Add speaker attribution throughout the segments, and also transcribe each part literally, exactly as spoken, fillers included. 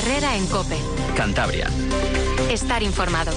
Speaker 1: Herrera en COPE.
Speaker 2: Cantabria.
Speaker 1: Estar informado.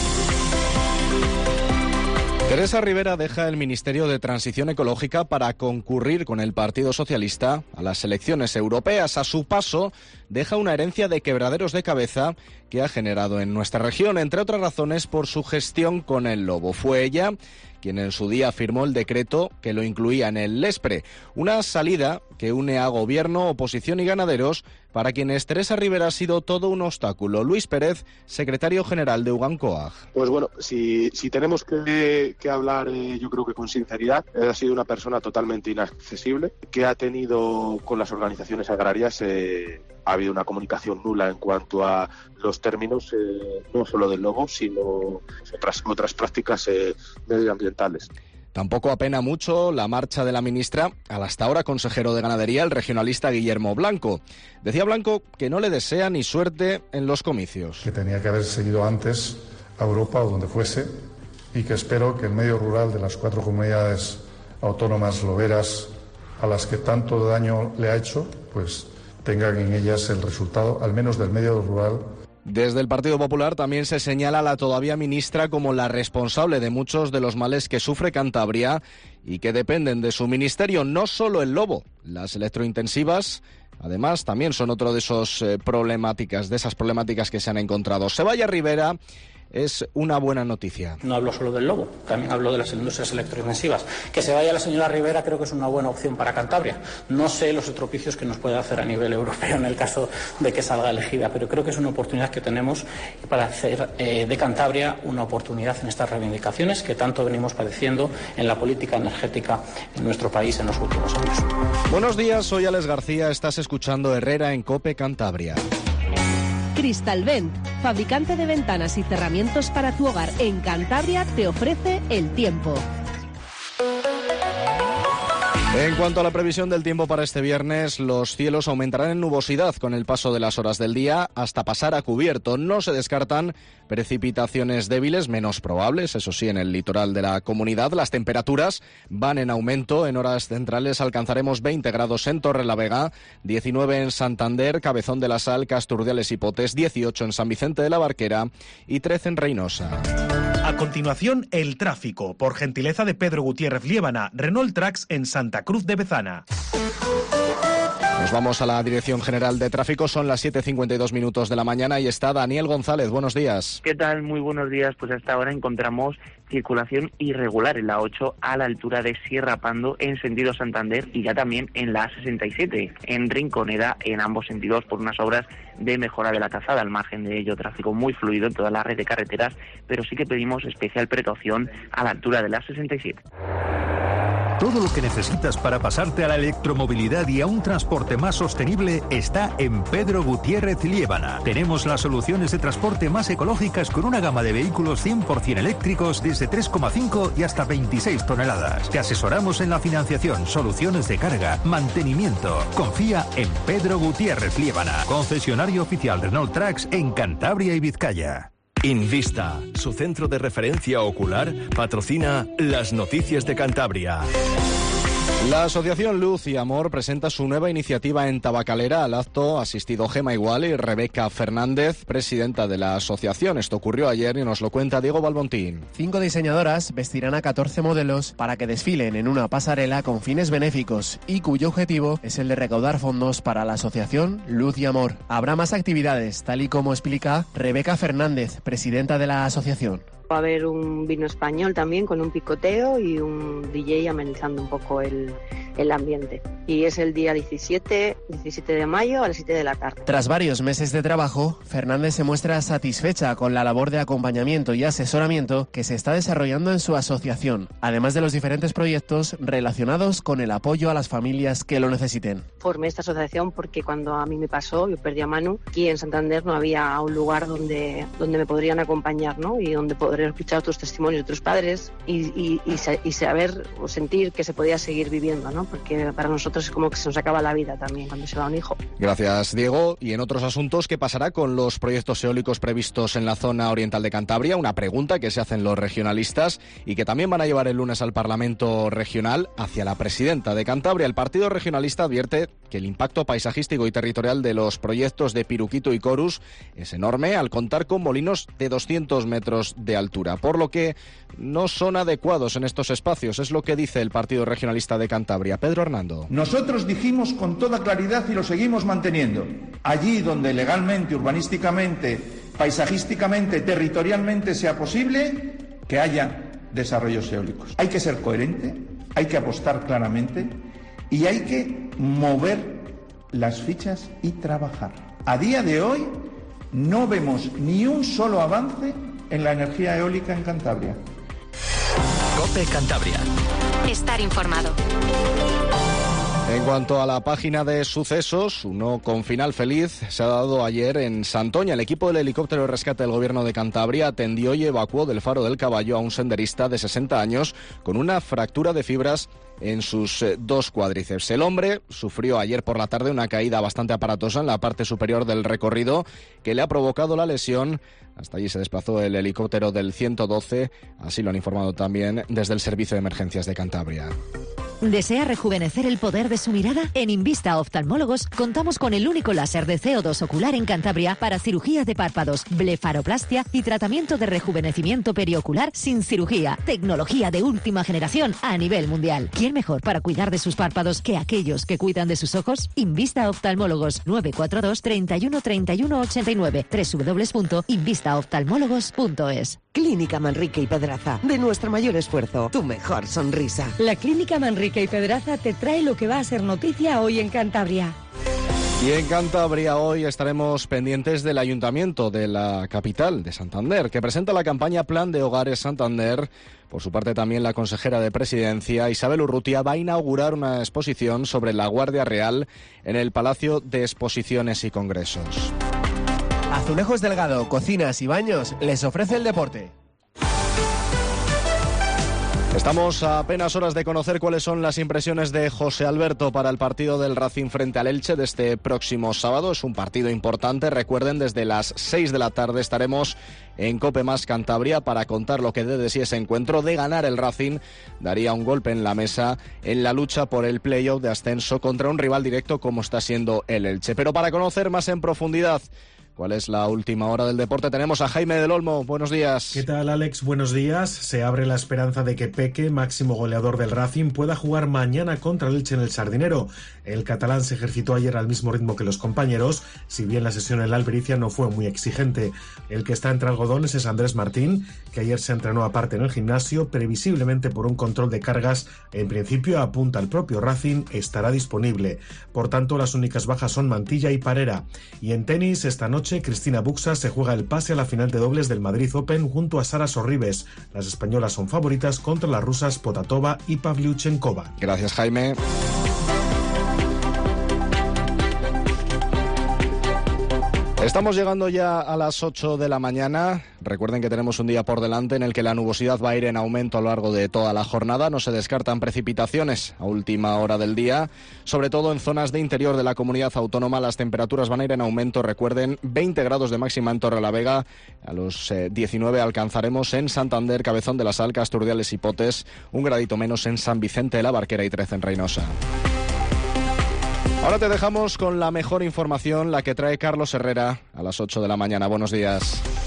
Speaker 3: Teresa Rivera deja el Ministerio de Transición Ecológica para concurrir con el Partido Socialista a las elecciones europeas. A su paso, deja una herencia de quebraderos de cabeza que ha generado en nuestra región, entre otras razones por su gestión con el lobo. Fue ella quien en su día firmó el decreto que lo incluía en el Lespre, una salida que une a gobierno, oposición y ganaderos, para quienes Teresa Rivera ha sido todo un obstáculo. Luis Pérez, secretario general de Ugancoag.
Speaker 4: Pues bueno, si, si tenemos que, que hablar, eh, yo creo que con sinceridad, eh, ha sido una persona totalmente inaccesible, que ha tenido con las organizaciones agrarias, eh, ha habido una comunicación nula en cuanto a los términos, eh, no solo del lobo, sino otras, otras prácticas eh, medioambientales.
Speaker 3: Tampoco apena mucho la marcha de la ministra al hasta ahora consejero de Ganadería, el regionalista Guillermo Blanco. Decía Blanco que no le desea ni suerte en los comicios.
Speaker 5: Que tenía que haber seguido antes a Europa o donde fuese, y que espero que el medio rural de las cuatro comunidades autónomas loberas a las que tanto daño le ha hecho, pues tengan en ellas el resultado, al menos del medio rural.
Speaker 3: Desde el Partido Popular también se señala a la todavía ministra como la responsable de muchos de los males que sufre Cantabria y que dependen de su ministerio, no solo el lobo, las electrointensivas. Además, también son otro de esos eh, problemáticas, de esas problemáticas que se han encontrado. Se vaya Rivera es una buena noticia.
Speaker 6: No hablo solo del lobo, también hablo de las industrias electrointensivas. Que se vaya la señora Rivera creo que es una buena opción para Cantabria. No sé los estropicios que nos puede hacer a nivel europeo en el caso de que salga elegida, pero creo que es una oportunidad que tenemos para hacer eh, de Cantabria una oportunidad en estas reivindicaciones que tanto venimos padeciendo en la política energética en nuestro país en los últimos años.
Speaker 3: Buenos días, soy Alex García, estás escuchando Herrera en COPE Cantabria.
Speaker 7: Cristalvent, fabricante de ventanas y cerramientos para tu hogar en Cantabria, te ofrece el tiempo.
Speaker 3: En cuanto a la previsión del tiempo para este viernes, los cielos aumentarán en nubosidad con el paso de las horas del día hasta pasar a cubierto. No se descartan precipitaciones débiles, menos probables, eso sí, en el litoral de la comunidad. Las temperaturas van en aumento. En horas centrales alcanzaremos veinte grados en Torrelavega, diecinueve en Santander, Cabezón de la Sal, Casturdiales y Potes, dieciocho en San Vicente de la Barquera y trece en Reynosa.
Speaker 8: A continuación, el tráfico, por gentileza de Pedro Gutiérrez Liébana, Renault Trax en Santa Cruz de Bezana.
Speaker 3: Nos vamos a la Dirección General de Tráfico, son las siete cincuenta y dos minutos de la mañana y está Daniel González. Buenos días.
Speaker 9: ¿Qué tal? Muy buenos días. Pues hasta ahora encontramos circulación irregular en la ocho a la altura de Sierra Pando en sentido Santander y ya también en la A sesenta y siete en Rinconeda en ambos sentidos por unas obras de mejora de la calzada. Al margen de ello, tráfico muy fluido en toda la red de carreteras, pero sí que pedimos especial precaución a la altura de la A sesenta y siete.
Speaker 10: Todo lo que necesitas para pasarte a la electromovilidad y a un transporte más sostenible está en Pedro Gutiérrez Liébana. Tenemos las soluciones de transporte más ecológicas con una gama de vehículos cien por ciento eléctricos desde tres coma cinco y hasta veintiséis toneladas. Te asesoramos en la financiación, soluciones de carga, mantenimiento. Confía en Pedro Gutiérrez Liébana, concesionario oficial Renault Trax en Cantabria y Vizcaya.
Speaker 11: Invista, su centro de referencia ocular, patrocina las noticias de Cantabria.
Speaker 3: La Asociación Luz y Amor presenta su nueva iniciativa en Tabacalera. Al acto asistido Gema Igual y Rebeca Fernández, presidenta de la asociación. Esto ocurrió ayer y nos lo cuenta Diego Balbontín.
Speaker 12: Cinco diseñadoras vestirán a catorce modelos para que desfilen en una pasarela con fines benéficos y cuyo objetivo es el de recaudar fondos para la Asociación Luz y Amor. Habrá más actividades, tal y como explica Rebeca Fernández, presidenta de la asociación.
Speaker 13: Va a haber un vino español también con un picoteo y un D J amenizando un poco el, el ambiente. Y es el día diecisiete, diecisiete de mayo a las siete de la tarde.
Speaker 12: Tras varios meses de trabajo, Fernández se muestra satisfecha con la labor de acompañamiento y asesoramiento que se está desarrollando en su asociación, además de los diferentes proyectos relacionados con el apoyo a las familias que lo necesiten.
Speaker 13: Formé esta asociación porque cuando a mí me pasó, yo perdí a Manu, aquí en Santander no había un lugar donde, donde me podrían acompañar, ¿no? Y donde poder escuchar otros testimonios de otros padres y, y, y, y saber o sentir que se podía seguir viviendo, ¿no? ¿no? Porque para nosotros es como que se nos acaba la vida también cuando se va un hijo.
Speaker 3: Gracias, Diego. Y en otros asuntos, ¿qué pasará con los proyectos eólicos previstos en la zona oriental de Cantabria? Una pregunta que se hacen los regionalistas y que también van a llevar el lunes al Parlamento regional hacia la presidenta de Cantabria. El Partido Regionalista advierte que el impacto paisajístico y territorial de los proyectos de Piruquito y Corus es enorme al contar con molinos de doscientos metros de altura, por lo que no son adecuados en estos espacios. Es lo que dice el Partido Regionalista de Cantabria. Pedro Hernando.
Speaker 2: Nosotros dijimos con toda claridad y lo seguimos manteniendo. Allí donde legalmente, urbanísticamente, paisajísticamente, territorialmente sea posible, que haya desarrollos eólicos. Hay que ser coherente, hay que apostar claramente y hay que mover las fichas y trabajar. A día de hoy no vemos ni un solo avance en la energía eólica en Cantabria.
Speaker 11: COPE Cantabria.
Speaker 1: Estar informado.
Speaker 3: En cuanto a la página de sucesos, uno con final feliz se ha dado ayer en Santoña. El equipo del helicóptero de rescate del Gobierno de Cantabria atendió y evacuó del Faro del Caballo a un senderista de sesenta años con una fractura de fibras en sus eh, dos cuádriceps. El hombre sufrió ayer por la tarde una caída bastante aparatosa en la parte superior del recorrido que le ha provocado la lesión. Hasta allí se desplazó el helicóptero del ciento doce, así lo han informado también desde el Servicio de Emergencias de Cantabria.
Speaker 14: ¿Desea rejuvenecer el poder de su mirada? En Invista Oftalmólogos contamos con el único láser de C O dos ocular en Cantabria para cirugía de párpados, blefaroplastia y tratamiento de rejuvenecimiento periocular sin cirugía. Tecnología de última generación a nivel mundial. ¿Quién mejor para cuidar de sus párpados que aquellos que cuidan de sus ojos? Invista Oftalmólogos nueve cuatro dos, treinta y uno, treinta y uno, ochenta y nueve doble u doble u doble u punto invista oftalmólogos punto es.
Speaker 15: Clínica Manrique y Pedraza. De nuestro mayor esfuerzo, tu mejor sonrisa.
Speaker 16: La Clínica Manrique y Pedraza te trae lo que va a ser noticia hoy en Cantabria.
Speaker 3: Y en Cantabria hoy estaremos pendientes del Ayuntamiento de la capital, de Santander, que presenta la campaña Plan de Hogares Santander. Por su parte también la consejera de Presidencia, Isabel Urrutia, va a inaugurar una exposición sobre la Guardia Real en el Palacio de Exposiciones y Congresos.
Speaker 12: Azulejos Delgado, Cocinas y Baños les ofrece el deporte.
Speaker 3: Estamos a apenas horas de conocer cuáles son las impresiones de José Alberto para el partido del Racing frente al Elche de este próximo sábado. Es un partido importante. Recuerden, desde las seis de la tarde estaremos en COPE Más Cantabria para contar lo que dé de sí ese encuentro. De ganar el Racing, daría un golpe en la mesa en la lucha por el playoff de ascenso contra un rival directo como está siendo el Elche. Pero para conocer más en profundidad ¿cuál es la última hora del deporte? Tenemos a Jaime del Olmo. Buenos días.
Speaker 17: ¿Qué tal, Alex? Buenos días. Se abre la esperanza de que Peque, máximo goleador del Racing, pueda jugar mañana contra el Elche en el Sardinero. El catalán se ejercitó ayer al mismo ritmo que los compañeros, si bien la sesión en la Albericia no fue muy exigente. El que está entre algodones es Andrés Martín, que ayer se entrenó aparte en el gimnasio, previsiblemente por un control de cargas. En principio apunta al propio Racing, estará disponible. Por tanto, las únicas bajas son Mantilla y Parera. Y en tenis, esta noche Cristina Buxa se juega el pase a la final de dobles del Madrid Open junto a Sara Sorribes. Las españolas son favoritas contra las rusas Potatova y Pavlyuchenkova.
Speaker 3: Gracias, Jaime. Estamos llegando ya a las ocho de la mañana. Recuerden que tenemos un día por delante en el que la nubosidad va a ir en aumento a lo largo de toda la jornada. No se descartan precipitaciones a última hora del día. Sobre todo en zonas de interior de la comunidad autónoma, las temperaturas van a ir en aumento. Recuerden, veinte grados de máxima en Torrelavega. A los eh, diecinueve alcanzaremos en Santander, Cabezón de la Sal, Casturdiales y Potes. Un gradito menos en San Vicente de la Barquera y trece en Reynosa. Ahora te dejamos con la mejor información, la que trae Carlos Herrera a las ocho de la mañana. Buenos días.